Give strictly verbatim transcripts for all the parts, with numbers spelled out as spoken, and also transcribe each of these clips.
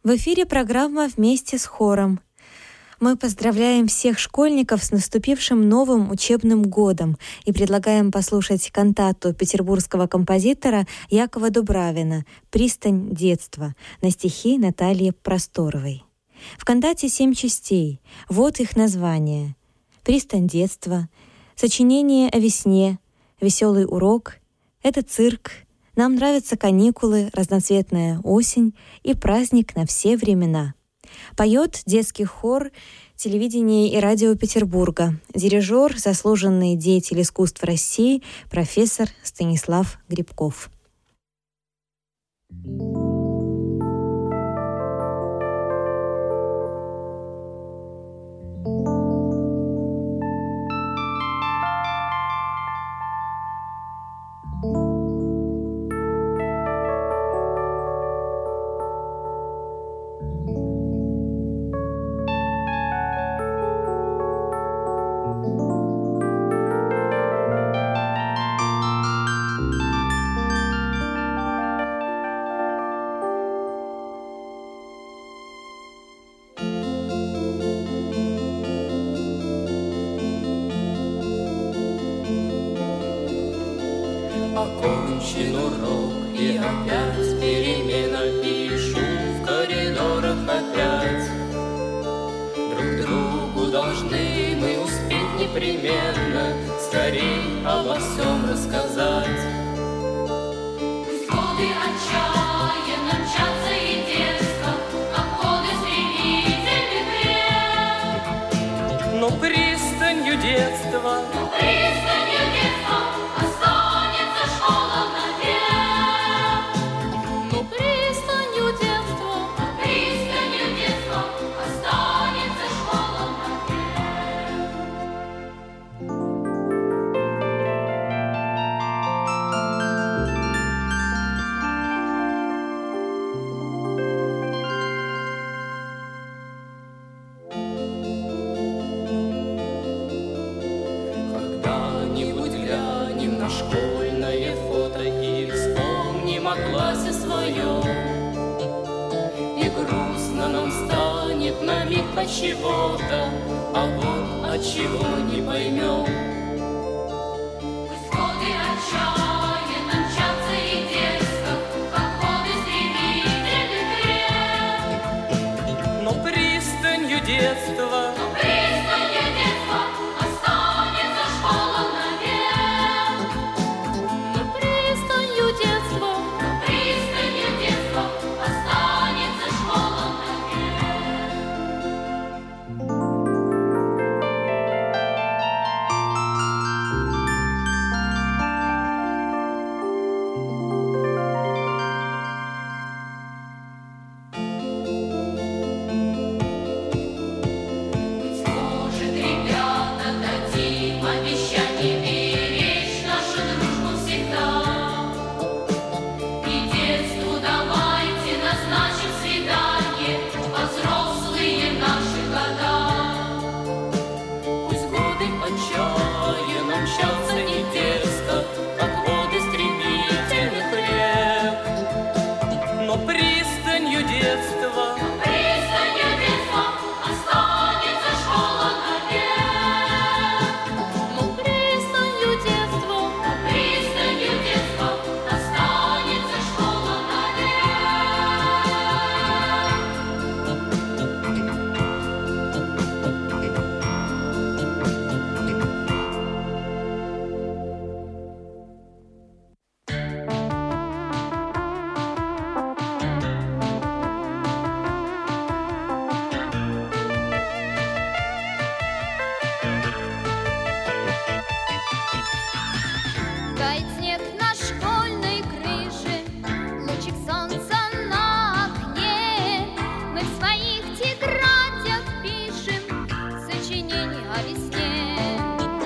В эфире программа «Вместе с хором». Мы поздравляем всех школьников с наступившим новым учебным годом и предлагаем послушать кантату петербургского композитора Якова Дубравина «Пристань детства» на стихи Натальи Просторовой. В кантате семь частей. Вот их название: «Пристань детства», «Сочинение о весне», «Веселый урок», «Это цирк», «Нам нравятся каникулы», «Разноцветная осень» и «Праздник на все времена». Поет детский хор телевидения и радио Петербурга, дирижер, заслуженный деятель искусств России, профессор Станислав Грибков. Окончен урок, и опять перемена, и шум в коридорах опять. Друг другу должны мы успеть непременно скорей обо всем рассказать. Пусть годы отчаянно мчатся и дерзко, как годы стремительных лет. Но пристанью детства, Но пристанью детства останется школа навек. Но пристанью детства, Но пристанью детства останется школа навек. когда-нибудь глянем на школьное фото и вспомним о классе своем. И грустно нам станет на миг от чего-то, а вот от чего не поймем. Пусть годы отчаянно мчатся и дерзко, как годы стремительных лет. Но пристанью детства, Но пристанью детства останется школа навек. но пристанью детства, Но пристанью детства останется школа навек. Быть может, ребята, дадим обещание беречь нашу дружбу всегда. И детству давайте назначим свидание во взрослые наши года. пусть годы отчаянно мчатся и дерзко, как воды стремительных рек. Но пристанью детства, Пристанью детства останется школа навек. но пристанью детства, Пристанью детства останется школа навек. тает снег на школьной крыше, лучик солнца на окне. Мы в своих тетрадях пишем сочинение о весне.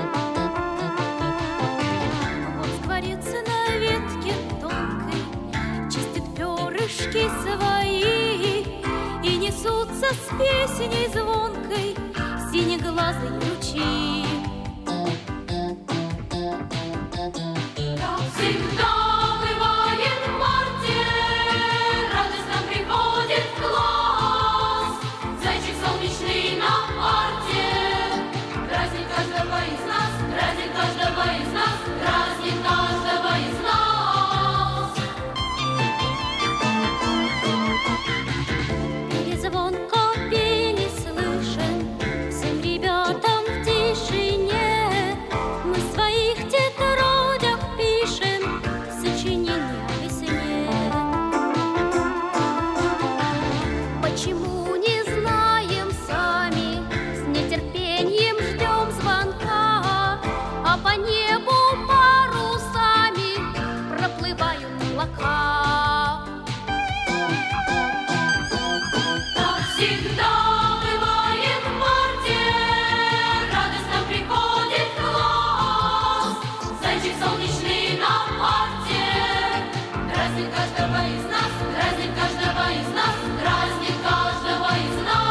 Вот скворец на ветке тонкой чистит перышки свои, и несутся с песней звонкой синеглазые лучи. Как всегда бывает в марте, радостно приходит класс. Лучик солнечный на парте дразнит каждого из нас, дразнит каждого из нас, дразнит каждого из нас.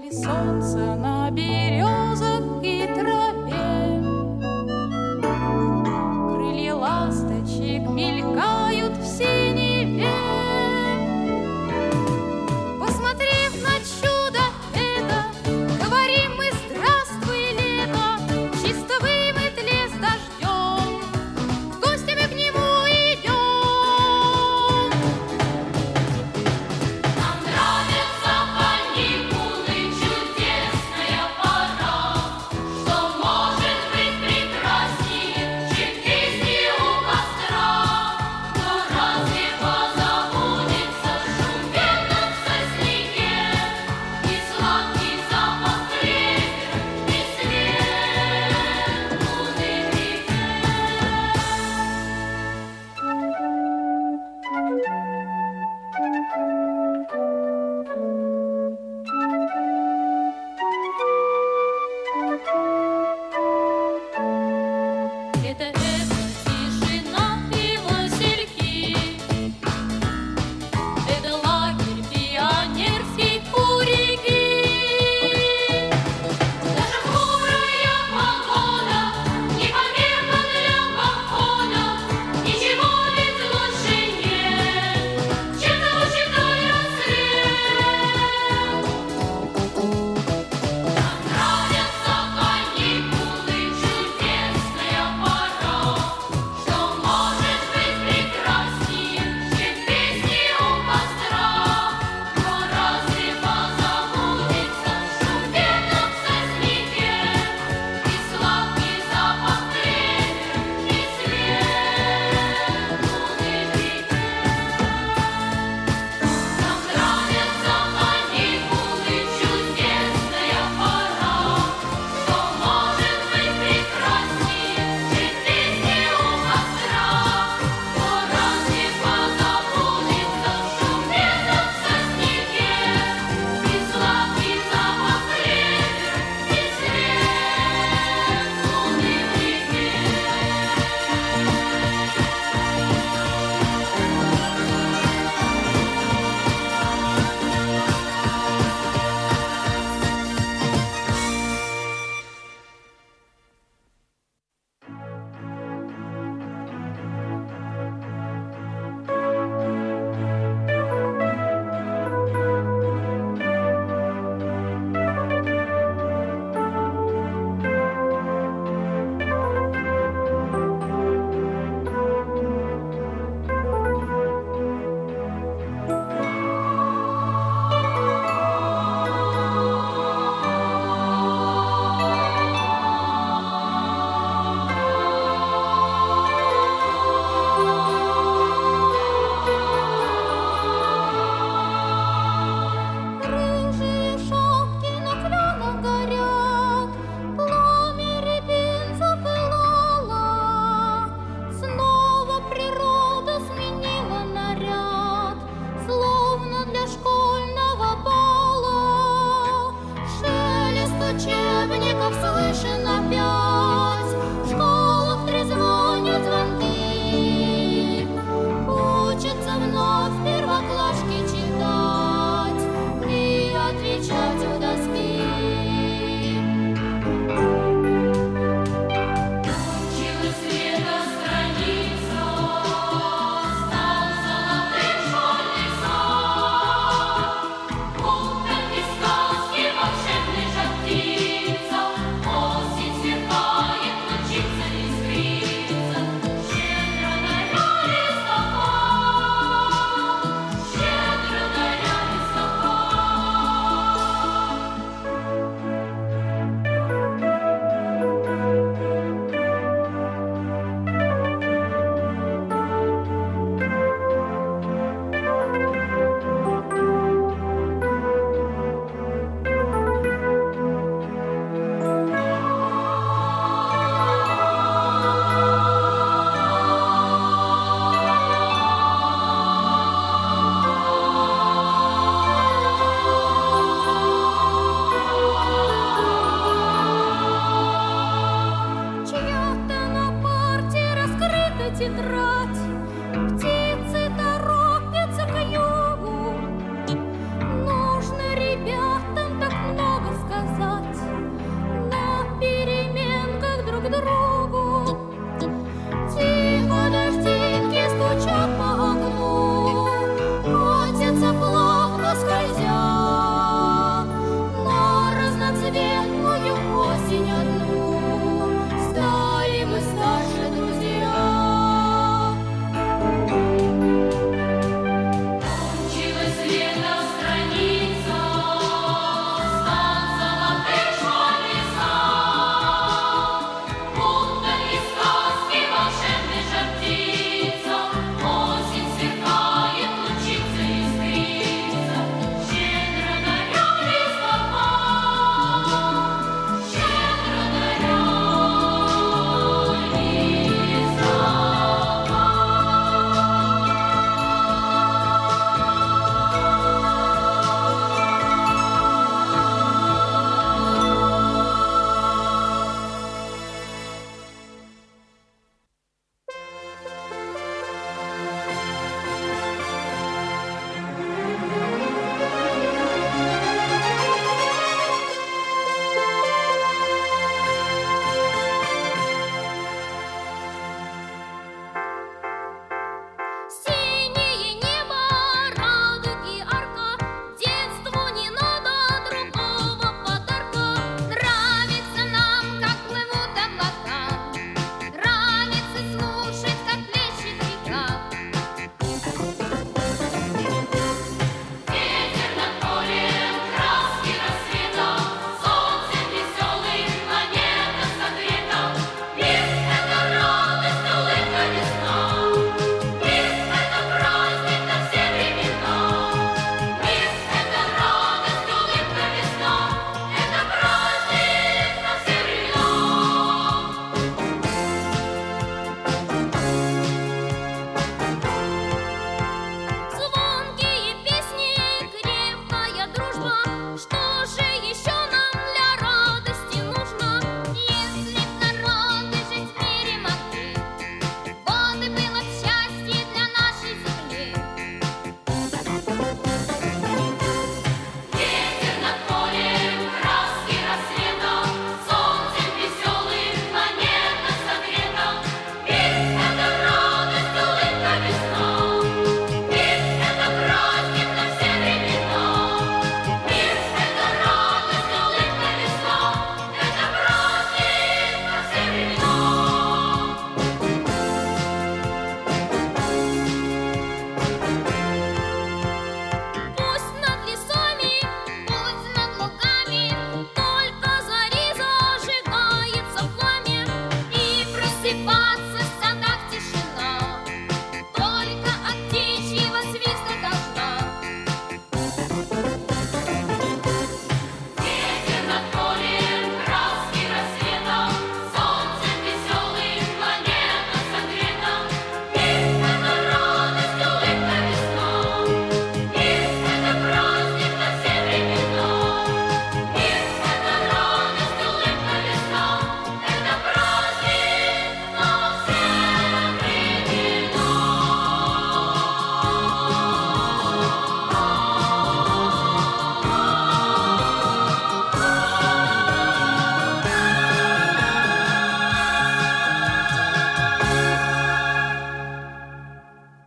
И солнце на березах и траве. Крылья ласточек мелькают в синеве. Посмотрев на чудо это, говорим мы здравствуй, лето. Чисто вымыт лес дождем, в гости мы к нему идем. Нам нравятся каникулы, чудесная пора.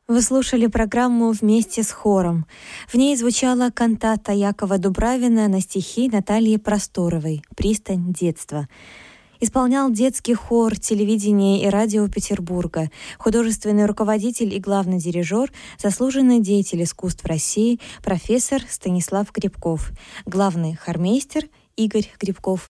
Вы слушали программу «Вместе с хором». В ней звучала кантата Якова Дубравина на стихи Натальи Просторовой «Пристань детства». Исполнял детский хор телевидения и радио Петербурга, художественный руководитель и главный дирижер, заслуженный деятель искусств России, профессор Станислав Грибков, главный хормейстер Игорь Грибков.